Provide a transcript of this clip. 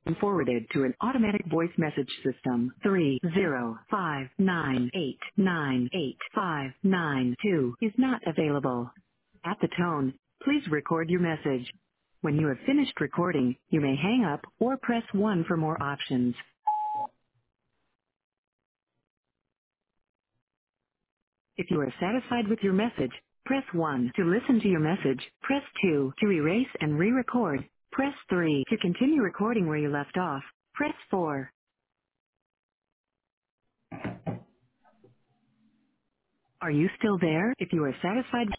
forwarded to an automatic voice message system. 3059898598592 is not available. At the tone, please record your message. When you have finished recording, you may hang up or press 1 for more options. If you are satisfied with your message, press 1 to listen to your message. Press 2 to erase and re-record. Press 3 to continue recording where you left off. Press 4. Are you still there? If you are satisfied